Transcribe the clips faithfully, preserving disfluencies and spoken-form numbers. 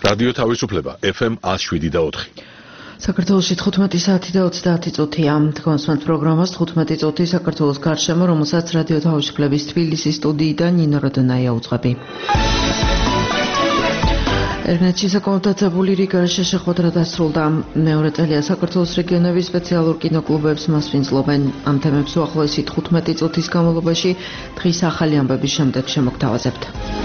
რადიო თავისუფლება ეფ ემ one oh seven და four. საქართველოში თხუთმეტი საათი და ოცდაათი წუთია. Თქვენს პროგრამას თხუთმეტი წუთი საქართველოს გარშემო, რომელსაც რადიო თავისუფლების თბილისის სტუდიიდან ნინო როდონაია უძღვები. ერგნეთში საკონსულტაციური რიგარში შეხვედრა დასრულდა. მეორე წელია საქართველოს რეგიონების სპეციალურ კინოკლუბებს მასვინძლობენ. ამ თემებს უახლოესი თხუთმეტი წუთის განმავლობაში დღის ახალი ამბების შემდეგ შემოგთავაზებთ.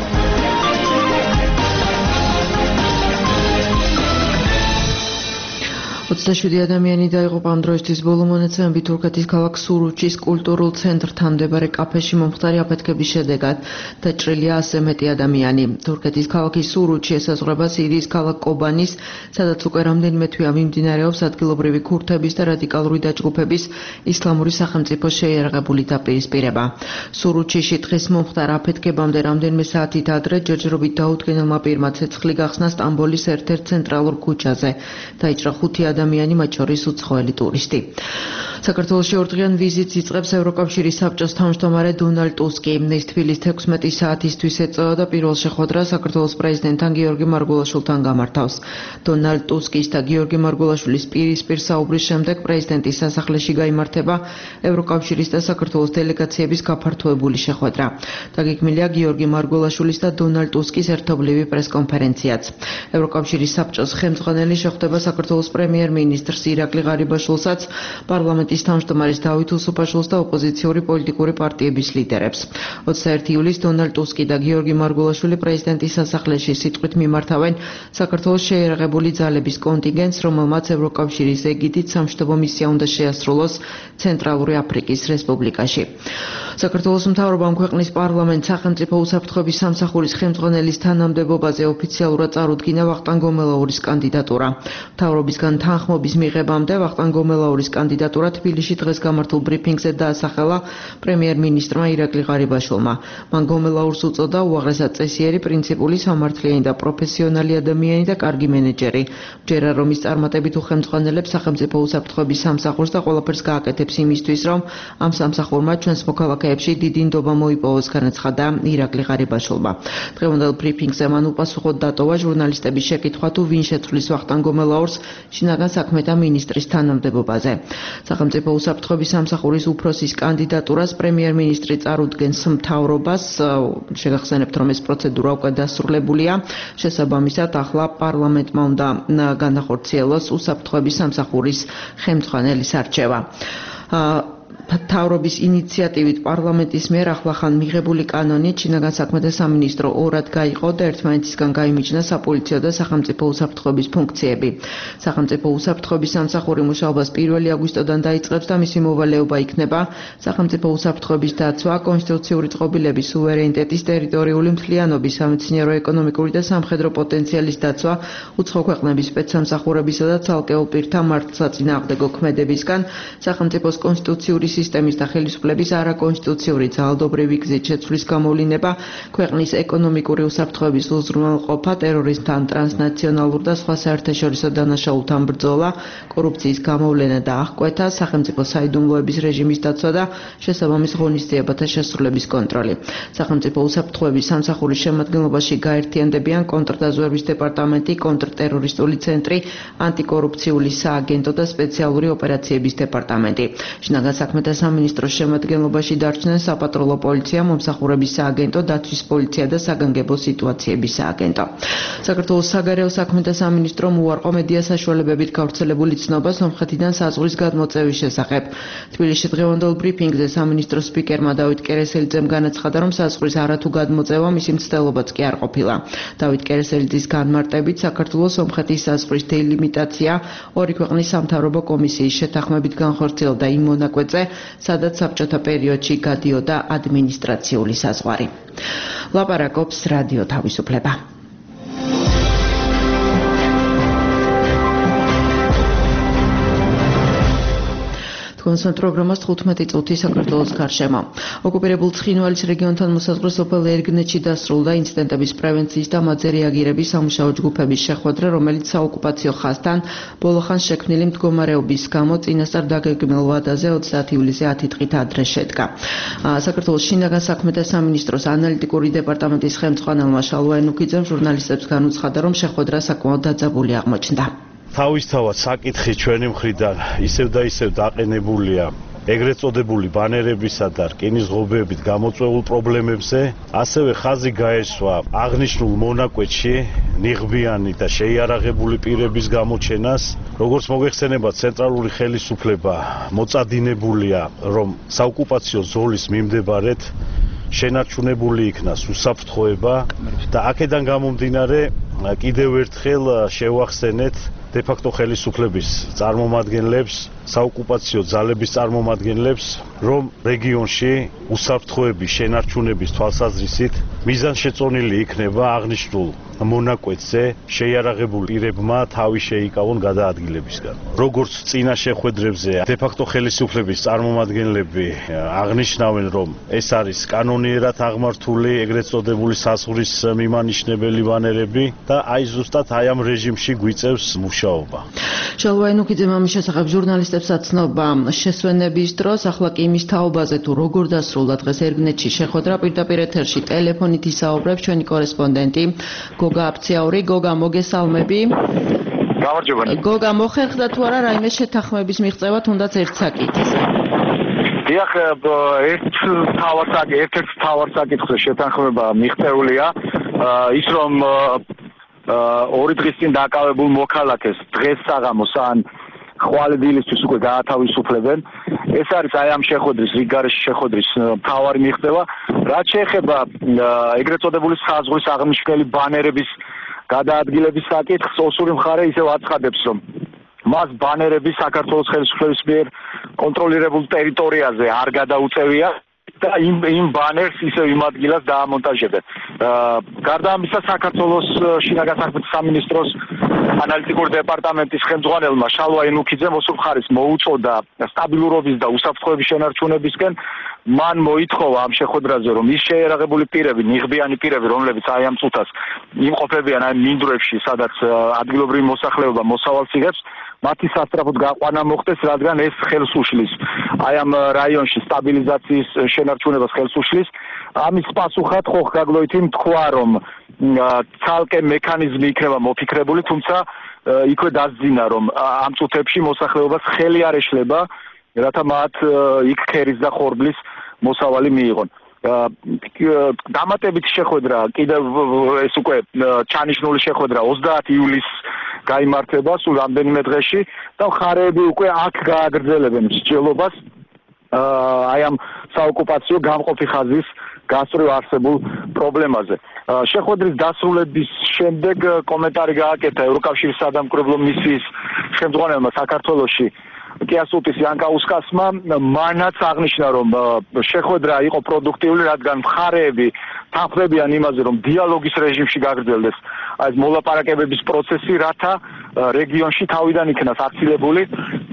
ოცდაშვიდი ადამიანი დაიღუპა ამ დროისთვის ბოლო მონაცემებით თურქეთის ქალაქ სურუჩის კულტურულ ცენტრთან მდებარე კაფეში მომხდარი აფეთქების შედეგად დაჭრილია ასზე მეტი ადამიანი. თურქეთის ქალაქი სურუჩი ესაზღვრება სირიის ქალაქ კობანის, სადაც უკვე რამდენიმე თვეა მიმდინარეობს ადგილობრივი ქურთების და რადიკალური დაჯგუფების ისლამური სახელმწიფოს შეიარაღებული დაპირისპირება. სურუჩიში დღეს მომხდარ აფეთქებამდე რამდენიმე საათით ადრე ჯერჯერობით დაუდგენელმა პირმა ცეცხლი გახსნა სტამბოლის ერთ-ერთ ცენტრალურ ქუჩაზე. დაიჭრა ხუთი ადამიანი, მათ შორის უცხოელი ტურისტი. საქართველოში ორდღიან ვიზიტს იწყებს ევროკავშირის საბჭოს თავმჯდომარე დონალდ ტუსკი. ის თბილისს თექვსმეტი საათისთვის ეწევა და პირველ შეხვედრას საქართველოს პრეზიდენტთან გიორგი მარგველაშვილთან გამართავს. დონალდ ტუსკის და გიორგი მარგველაშვილის პირისპირ საუბრის შემდეგ პრეზიდენტის სასახლეში გაიმართება ევროკავშირის და საქართველოს დელეგაციების გაფართოებული შეხვედრა. დაგეგმილია გიორგი მარგველაშვილის და დონალდ ტუსკის ერთობლივი პრესკონფერენციაც. ევროკავშირის საბჭოს ხელმძღვანელი შეხვდება საქართველოს პრემიერ-მინისტრს ირაკლი ღარიბაშვილსაც, პარლამენტის თავმჯდომარის დავით უსუფაშვილს და ოპოზიციური პოლიტიკური პარტიების ლიდერებს. ოცდაერთი ივლისს დონალდ ტუსკი და გიორგი მარგველაშვილი პრეზიდენტის სასახლეში სიტყვით მიმართავენ საქართველოს შეიარაღებული ძალების კონტინგენტს, რომელმაც ევროკავშირის ეგიდით სამშვიდობო მისია უნდა შეასრულოს ცენტრალური აფრიკის რესპუბლიკაში. საქართველოს მთავრობამ ქვეყნის პარლამენტს სახელმწიფო უსაფრთხოების სამსახურის ხელმძღვანელის თანამდებობაზე ოფიციალურად წარუდგინა ვახტანგ გომელაურის კანდიდატურა. მთავრობისგან თანხმობის მიღებამდე ვახტანგ გომელაურის კანდიდატურა თბილისში დღეს გამართულ ბრიფინგზე დაასახელა პრემიერ-მინისტრმა ირაკლი ღარიბაშვილმა. მან გომელაურს უწოდა უაღრესად წესიერი, პრინციპული, სამართლიანი და პროფესიონალი ადამიანი და კარგი მენეჯერი. ჯერა რომ ის წარმატებით უხელმძღვანელებს სახელმწიფო უსაფრთხოების სამსახურს და ყველაფერს გააკეთებს იმისთვის, რომ ამ სამსახურმა ჩვენს მოქალაქეებში დიდი ნდობა მოიპოვოს, განაცხადა ირაკლი ღარიბაშვილმა. დღევანდელ ბრიფინგზე მან უპასუხოდ დატოვა ჟურნალისტების შეკითხვა თუ ვინ შეცვლის ვახტანგ გომელაურს შინაგან საქმეთა მინისტრის თანამდებობაზე. სახელმწიფო უსაფრთხოების სამსახურის უფროსის კანდიდატურას პრემიერ-მინისტრი წარუდგენს მთავრობას. შეგახსენებთ, რომ ეს პროცედურა უკვე დასრულებულია. შესაბამისად, ახლა პარლამენტმა უნდა განახორციელოს უსაფრთხოების სამსახურის ხელმძღვანელის არჩევა. მთავრობის ინიციატივით პარლამენტის მიერ ახლახან მიღებული კანონით შინაგან საქმეთა სამინისტრო ორად გაიყო და ერთმანეთისგან გაიმიჯნა საპოლიციო და სახელმწიფო უსაფრთხოების ფუნქციები. სახელმწიფო უსაფრთხოების სამსახური მუშაობას პირველი აგვისტოდან დაიწყებს და მისი მოვალეობა იქნება სახელმწიფო უსაფრთხოების დაცვა, კონსტიტუციური წყობილების, სუვერენიტეტის, ტერიტორიული მთლიანობის, სამეცნიერო, ეკონომიკური და სამხედრო პოტენციალის დაცვა, უცხო ქვეყნების სპეცსამსახურებისა და ცალკეულ პირთა მართლსაწინააღმდეგო ქმედებისგან, სახელმწიფოს კონსტიტუციური სისტემის და ხელისუფლების არაკონსტიტუციური ძალადობრივი გზით შეცვლის გამოვლინება, ქვეყნის ეკონომიკური უსაფრთხოების უზრუნველყოფა, ტერორიზმთან, ტრანსნაციონალურ და სხვა საერთაშორისო დანაშაულთან ბრძოლა, კორუფციის გამოვლენა და აღკვეთა, სახელმწიფო საიდუმლოების რეჟიმის დაცვა და შესაბამის ღონისძიებათა შესრულების კონტროლი. სახელმწიფო უსაფრთხოების სამსახურის შემადგენლობაში გაერთიანდებიან კონტრდაზვერვის დეპარტამენტი, კონტრტერორისტული ცენტრი, ანტიკორუფციული სააგენტო და სპეციალური ოპერაციების დეპარტამენტი. შინაგან საქმეთა სამინისტროს შემადგენლობაში დარჩნენ საპატრულო პოლიცია, მომსახურების სააგენტო, დაცვის პოლიცია და საგანგებო სიტუაციების სააგენტო. საქართველოს საგარეო საქმეთა სამინისტრომ უარყო მედია საშუალებებით გავრცელებული ცნობა სომხეთიდან საზღვრის გადმოწევის შესახებ. თბილისში დღევანდელ ბრიფინგზე სამინისტროს სპიკერმა დავით კერესელიძემ განაცხადა, რომ საზღვრის არათუ გადმოწევა მისი მცდელობაც კი არ ყოფილა. დავით კერესელიძის განმარტებით, საქართველოს სომხეთის საზღვრის დელიმიტაცია ორი ქვეყნის სამთავრობო კომისიის შეთანხმებით განხორციელდა იმ მონაკვეთზე, სადაც საბჭოთა პერიოდში გადიოდა ადმინისტრაციული საზღვარი. ლაპარაკობს რადიო თავისუფლება. თქვენს პროგრამას თხუთმეტი წუთი საქართველოს გარშემო. ოკუპირებულ ცხინვალის რეგიონთან მოსაზღვრე სოფელ ერგნეთში დასრულდა ინციდენტების პრევენციის და მათზე რეაგირების სამუშაო ჯგუფების შეხვედრა, რომელიც საოკუპაციო ხაზთან ბოლოხანს შექმნილი მდგომარეობის გამო წინასწარ დაგეგმილ ვადაზე ოცდაათი ივლისზე ათი დღით ადრე შედგა. საქართველოს შინაგან საქმეთა სამინისტროს ანალიტიკური დეპარტამენტის ხელმძღვანელმა შალვა ენუქიძემ ჟურნალისტებს განუცხადა, რომ შეხვედრა საკმაოდ დაძაბული აღმოჩნდა. თავისთავად საკითხი ჩვენი მხრიდან ისევ და ისევ დაყენებულია ეგრეთ წოდებული ბანერებისა და რკინის ღობეებით გამოწვეულ პრობლემებზე, ასევე ხაზი გაესვა აღნიშნულ მონაკვეთში ნიღბიანი და შეიარაღებული პირების გამოჩენას, როგორც მოგეხსენება ცენტრალური ხელისუფლება მოწადინებულია, რომ საოკუპაციო ზოლის მიმდებარედ შენარჩუნებული იქნას უსაფრთხოება და აქედან გამომდინარე კიდევ ერთხელ შევახსენეთ დე-ფაქტო ხელისუფლების წარმომადგენლებს, საოკუპაციო ძალების წარმომადგენლებს, რომ რეგიონში უსაფრთხოების შენარჩუნების თვალსაზრისით მიზანშეწონილი იქნება აღნიშნულ მონაკვეთზე შეიარაღებული პირებმა თავი შეიკავონ გადაადგილებისგან. როგორც წინა შეხვედრებზე დე-ფაქტო ხელისუფლების წარმომადგენლები აღნიშნავენ, რომ ეს არის კანონიერად აღმართული ეგრეთ წოდებული საზღვრის მიმანიშნებელი ბანერები და აი ზუსტად აი ამ რეჟიმში გვიწევს მუშაობა. შალვა ენუქიძემ ამის შესახებ ჟურნალისტებს აცნობა შესვენების დროს, ახლა კი იმის თაობაზე თუ როგორ დასრულდა დღეს ერგნეთში შეხვედრა, პირდაპირ ეთერში ტელეფონით ისაუბრებს ჩვენი კორესპონდენტი გოგა აფციაური. გოგა, მოგესალმები. გამარჯობა. გოგა, მოხერხდა თუ არა რაიმე შეთანხმების მიღწევა, თუნდაც ერთ საკითხზე? დიახ, ერთ თავარ საკითხზე, ერთ-ერთ თავარ საკითხზე შეთანხმება მიღწეულია, ის რომ ორი დღის წინ დაკავებულ მოქალაქეს დღეს საღამოს ან ხვალედილისთვის უკვე გაათავისუფლებენ. ეს არის აი ამ შეხვედრის, რიგგარეშე შეხვედრის მთავარი მიღწევა. რაც შეეხება ეგრეთ წოდებული საზღვრის აღნიშნული ბანერების გადაადგილების საკითხს, ოსური მხარე ისევ აცხადებს, რომ მას ბანერები საქართველოს ხელისუფლების მიერ კონტროლირებულ ტერიტორიაზე არ გადაუწევია და იმ იმ ბანერს ისევ იმ ადგილას დაამონტაჟებენ. გარდა ამისა, საქართველოს შინაგან საქმეთა სამინისტროს ანალიტიკური დეპარტამენტის ხელმძღვანელმა შალვა ენუქიძემ ოსურ მხარეს მოუწოდა სტაბილურობის და უსაფრთხოების შენარჩუნებისკენ. მან მოითხოვა ამ შეხვედრაზე, რომ ის შეიარაღებული პირები, ნიღბიანი პირები, რომლებიც აი ამ წუთას იმყოფებიან აი მინდვრებში, სადაც ადგილობრივი მოსახლეობა მოსავალს იღებს, მათი სასწრაფოდ გაყვანა მოხდეს, რადგან ეს ხელს უშლის აი ამ რაიონში სტაბილიზაციის შენარჩუნებას ხელს უშლის. ამის პასუხად ხო გაგლოითი თქვა, რომ ცალკე მექანიზმი იქნება მოფიქრებული, თუმცა იქვე დასძინა, რომ ამ წუთებში მოსახლეობას ხელი არ ეშლება, რათა მათ იქ ქერის და ხორბლის მოსავალი მიიღონ. დამატებით შეხვედრა, კიდევ ეს უკვე ჩანიშნული შეხვედრა ოცდაათი ივლისს გაიმართება სულ რამდენიმე დღეში და მხარეები უკვე აქ გააგრძელებენ მსჯელობას აი ამ საოკუპაციო გამყოფი ხაზის გასწვრივ არსებულ პრობლემაზე. შეხვედრის დასრულების შემდეგ კომენტარი გააკეთა ევროკავშირის სადამკვირვებლო მისიის ხელმძღვანელმა საქართველოში კიასუტის იანკაუსკასმა. მანაც აღნიშნა, რომ შეხვედრა იყო პროდუქტიული, რადგან მხარეები თანხმდებიან იმაზე, რომ დიალოგის რეჟიმში გაგრძელდეს აი მოლაპარაკებების პროცესი, რათა რეგიონში თავიდან იქნას აცილებული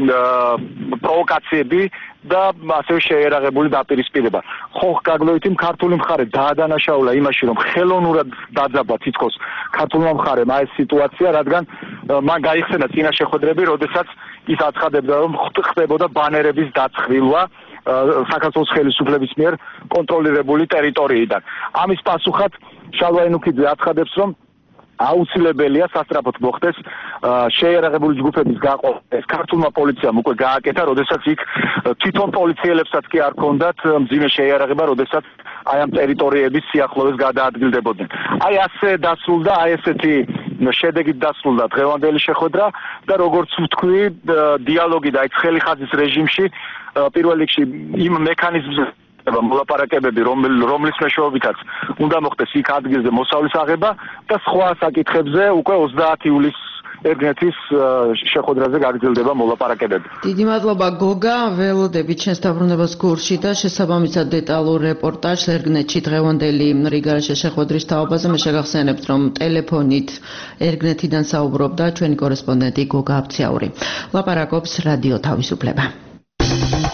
პროვოკაციები და ასევე შეიარაღებული დაპირისპირება. ხო გაგლოითი ქართული მხარე დაადანაშაულა იმაში, რომ ხელოვნურად დაძაბა თითქოს ქართულმა მხარემ აი ეს სიტუაცია, რადგან მან გაიხსენა წინა შეხვედრები, როდესაც ის აცხადებდა, რომ ხდებოდა ბანერების დაცხრილვა საქართველოს ხელისუფლების მიერ კონტროლირებული ტერიტორიიდან. ამის პასუხად შალვა ენუქიძე აცხადებს, რომ აუცილებელია სასწრაფოდ მოხდეს შეიარაღებული ჯგუფების გაყოლვა. ეს ქართულმა პოლიციამ უკვე გააკეთა, როდესაც იქ თვითონ პოლიციელებსაც კი არ ჰქონდათ მძიმე შეიარაღება, როდესაც აი ამ ტერიტორიების სიახლოვეს გადაადგილდებოდნენ. აი ასე დასრულდა, აი ესეთი შედეგით დასრულდა დღევანდელი შეხვედრა და როგორც ვთქვი, დიალოგი და აი ცხელი ხაზის რეჟიმში პირველ რიგში იმ მექანიზმზე მოლაპარაკებები, რომლის მეშვეობითაც უნდა მოხდეს იქ ადგილზე მოსავლის აღება და სხვა საკითხებზე უკვე ოცდაათი ივლისს ერგნეთის შეხვედრაზე გაგრძელდება მოლაპარაკებები. დიდი მადლობა გოგა, ველოდებით ჩვენს დაბრუნებას გურში და შესაბამისად დეტალურ რეპორტაჟს ერგნეთში დღევანდელი რიგგარეშე შეხვედრის თაობაზე. მე შეგახსენებთ, რომ ტელეფონით ერგნეთიდან საუბრობდა ჩვენი კორესპონდენტი გოგა აფციაური. ლაპარაკობს რადიო თავისუფლება.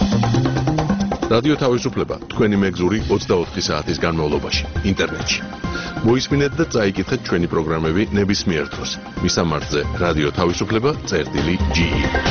რადიო თავისუფლება თქვენი მეგზური ოცდაოთხი საათის განმავლობაში ინტერნეტში. მოისმინეთ და წაიკითხეთ ჩვენი პროგრამები ნებისმიერ დროს. მისამართზე რადიო თავისუფლება წერტილი ჯი.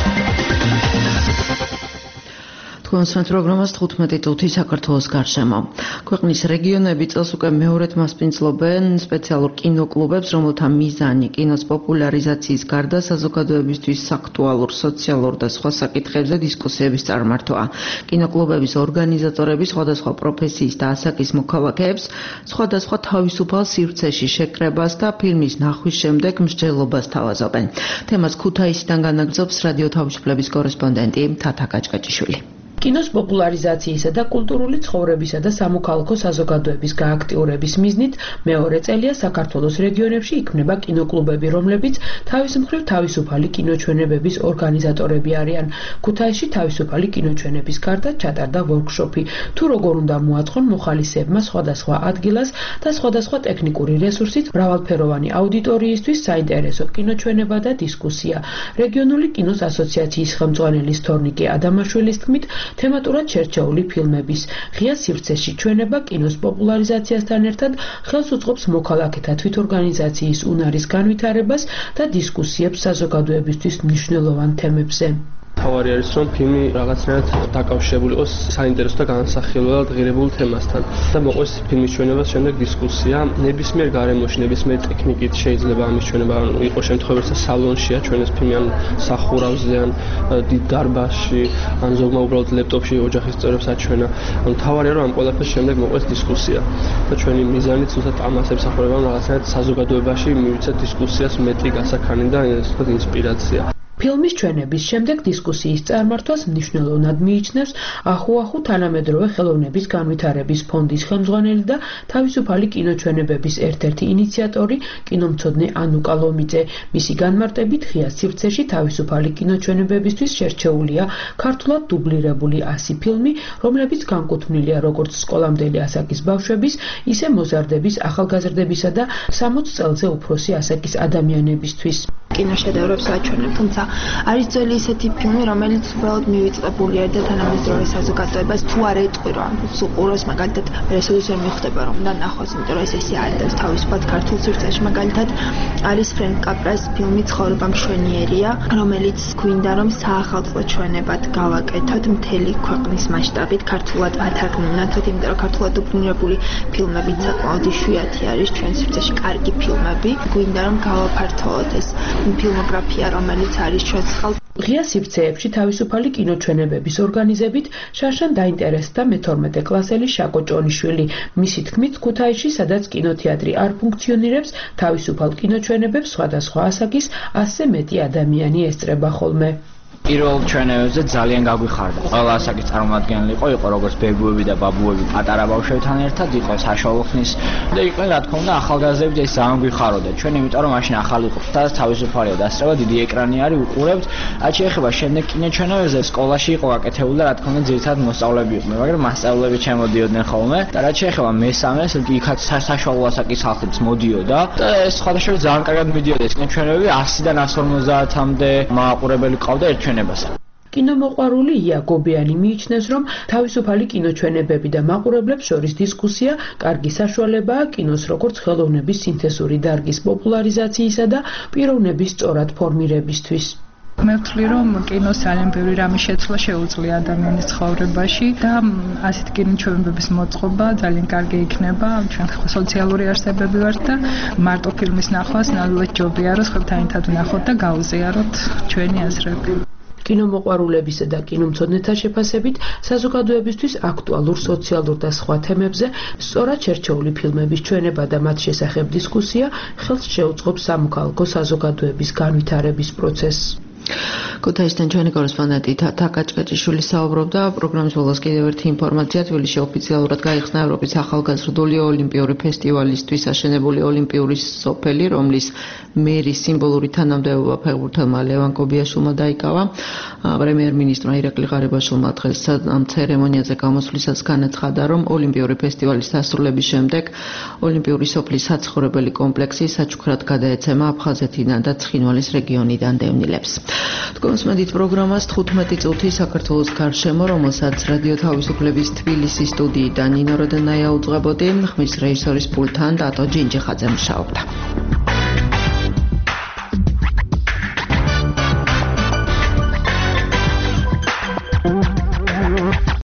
კონსერტ პროგრამას თხუთმეტი წუთი საქართველოს გარშემო. ქვეყნის რეგიონები წელს უკვე მეორედ მასპინძლობენ სპეციალურ კინოკლუბებს, რომელთა მიზანი კინოს პოპულარიზაციის გარდა საზოგადოებისთვის აქტუალურ სოციალურ და სხვა საკითხებზე დისკუსიების წარმართვაა. კინოკლუბების ორგანიზატორები სხვადასხვა პროფესიის და ასაკის მოქალაქეებს სხვადასხვა თავისუფალ სივრცეში შეკრებას და ფილმის ნახვის შემდეგ მსჯელობას თავაზობენ. თემას ქუთაისიდან განაგრძობს რადიო თავისუფლების კორესპონდენტი თათა კაჭკაჭიშვილი. კინოს პოპულარიზაციისა და კულტურული ცხოვრებისა და სამოქალაქო საზოგადოების გააქტიურების მიზნით მეორე წელია საქართველოს რეგიონებში იქმნება კინოკლუბები, რომლებიც თავის მხრივ თავისუფალი კინოჩვენებების ორგანიზატორები არიან. ქუთაისში თავისუფალი კინოჩვენების გარდა ჩატარდა ვორქშოპი, თუ როგორ უნდა მოაწყონ მოხალისეებმა სხვადასხვა ადგილას და სხვადასხვა ტექნიკური რესურსით მრავალფეროვანი აუდიტორიისთვის საინტერესო კინოჩვენება და დისკუსია. რეგიონული კინოს ასოციაციის ხელმძღვანელის თორნიკე ადამაშვილის თქმით, თემატურად შერჩეული ფილმების ღია სივრცეში ჩვენება კინოს პოპულარიზაციასთან ერთად ხელს უწყობს მოქალაქეთა თვითორგანიზაციის უნარის განვითარებას და დისკუსიებს საზოგადოებისთვის მნიშვნელოვან თემებზე. თავარი არის რომ ფილმი რაღაცნაირად დაკავშირებული იყოს საინტერესო და განსახილველად ღირებულ თემასთან და მოყვეს ფილმის ჩვენებას შემდეგ დისკუსია ნებისმიერ გარემოში, ნებისმიერ ტექნიკით შეიძლება ამის ჩვენება იყოს შემთხვევაში სალონშია ჩვენეს ფილმი ან სახურავზე ან დიდ დარბაზში ან ზოგმა უბრალოდ ლეპტოპში ოჯახის წევრებს აჩვენა. ანუ თავარია რომ ამ ყველაფრის შემდეგ მოყვეს დისკუსია და ჩვენი მიზანიც უბრალოდ ამას ემსახურება რაღაცნაირად საზოგადოებაში მივიცეთ დისკუსიას მეტი გასახანი და ისეთ ინსპირაცია. ფილმის ჩვენების შემდეგ დისკუსიის წარმართვას მნიშვნელოვნად მიიჩნევს ახუ-ახუ თანამედროვე ხელოვნების განვითარების ფონდის ხელმძღვანელი და თავისუფალი კინოჩვენებების ერთ-ერთი ინიციატორი კინომცოდნე ანუკა ლომიძე. მისი განმარტებით ღია სივრცეში თავისუფალი კინოჩვენებებისთვის შერჩეულია ქართულად დუბლირებული ასი ფილმი, რომლებიც განკუთვნილია როგორც სკოლამდელი ასაკის ბავშვების, ისე მოზარდების, ახალგაზრდებისა და სამოც წელზე უფროსი ასაკის ადამიანებისთვის. კინოშედევრებს ვაჩვენებ, თუმცა არის ძველი ისეთი ფილმი, რომელიც უბრალოდ მივიწყებულია და თანამედროვე საზოგადოებას თუ არ ეტყვი, რომ სულ ყუროს მაგალითად რესურსს ვერ მიხვდება რომ და ნახოს, იმიტომ რომ ეს ესე არის თავისუფლად ქართულ სივრცეში მაგალითად არის ფრენკ კაპრას ფილმი ცხოვრება მშვენიერია, რომელიც გვინდა რომ საახალწლო ჩვენებად გავაკეთოთ მთელი ქვეყნის მასშტაბით, ქართულად ათარგმნათოთ, იმიტომ რომ ქართულად დუბლირებული ფილმები საკმაოდ იშვიათი არის ჩვენ სივრცეში კარგი ფილმები. გვინდა რომ გავაფართოვოთ ეს ფილმოგრაფია, რომელიც არის ჩვენს ხალხს. ღია სივრცეებში თავისუფალი კინოჩვენებების ორგანიზებით შარშან დაინტერესდა მეთორმეტე კლასელი შაკო ჭონიშვილი. მისი თქმით, ქუთაისში, სადაც კინოთეატრი არ ფუნქციონირებს, თავისუფალ კინოჩვენებებს სხვადასხვა ასაკის ასზე მეტი ადამიანი ესწრება ხოლმე. პირველ ჩვენებებზე ძალიან გაგვიხარდა. ყველა ასაკის წარმომადგენელი იყო, იყო როგორც ბებუები და ბაბუები პატარა ბავშვებთან ერთად, იყო საშუალო ხნის და იყო რა თქმა უნდა ახალგაზრდები და ეს ძალიან გვიხაროდა. ჩვენ იმიტომ რომ მაშინ ახალი იყო, სადაც თავისუფალია დასწრება, დიდი ეკრანი არის, უყურებთ. რაც შეეხება შემდეგ კინოჩვენებებზე, სკოლაში იყო გაკეთებული და რა თქმა უნდა ძირითადად მოსწავლეები იყვნენ, მაგრამ მასწავლებლები ჩემოდიოდნენ ხოლმე და რაც შეეხება მესამეს, იქაც საშუალო ასაკის ხალხიც მოდიოდა და ეს სხვადასხვა ძალიან კარგად მიდიოდა ეს კინოჩვენებები ასიდან ასს ორმოცდაათამდე მაყურებელი ყავდა ერთ კინომოყვარული ია გობიანი მიიჩნევს, რომ თავისუფალი კინოჩვენებები და მაყურებლებს შორის დისკუსია კარგი საშუალებაა კინოს როგორც ხელოვნების სინთეზური დარგის პოპულარიზაციისა და პიროვნების სწორად ფორმირებისთვის. მე ვთვლი, რომ კინოს ძალიან ბევრი რამე შეცვლა შეუძლია ადამიანის ცხოვრებაში და ასეთ კინოჩვენებების მოწყობა ძალიან კარგი იქნება. ჩვენ სოციალური არსებები ვართ და მარტო ფილმის ნახვას ნამდვილად ჯობია, რომ სხვებთან ერთად ვნახოთ და გავუზიაროთ ჩვენი აზრები. კინომოყვარულებისა და კინომცოდნეთა შეფასებით საზოგადოებისთვის აქტუალურ სოციალურ და სხვა თემებზე სწორად შერჩეული ფილმების ჩვენება და მათ შესახებ დისკუსია ხელს შეუწყობს სამოქალაქო საზოგადოების განვითარების პროცესს. ქუთაისიდან ჩვენი კორესპონდენტი თათა კაჭკაჭიშვილი საუბრობდა. პროგრამის ბოლოს კიდევ ერთი ინფორმაცია. თბილისში ოფიციალურად გაიხსნა ევროპის ახალგაზრდული ოლიმპიური ფესტივალისთვის აშენებული ოლიმპიური სოფელი, რომლის მერის სიმბოლური თანამდებობა ფეხბურთელმა ლევან კობიაშვილმა დაიკავა. პრემიერ-მინისტრმა ირაკლი ღარიბაშვილმა დღეს ამ ცერემონიაზე გამოსვლისას განაცხადა, რომ ოლიმპიური ფესტივალის დასრულების შემდეგ ოლიმპიური სოფლის საცხოვრებელი კომპლექსი საჩუქრად გადაეცემა აფხაზეთიდან და ცხინვალის რეგიონიდან დევნილებს. თქვენ მსმენთ პროგრამას თხუთმეტი წუთი საქართველოს გარშემო, რომელსაც რადიო თავისუფლების თბილისის სტუდიიდან ნინო როდენაია უძღვებოდი, ხმის რეჟისორის პულტთან დატო ჯინჯიხაძე მუშაობდა.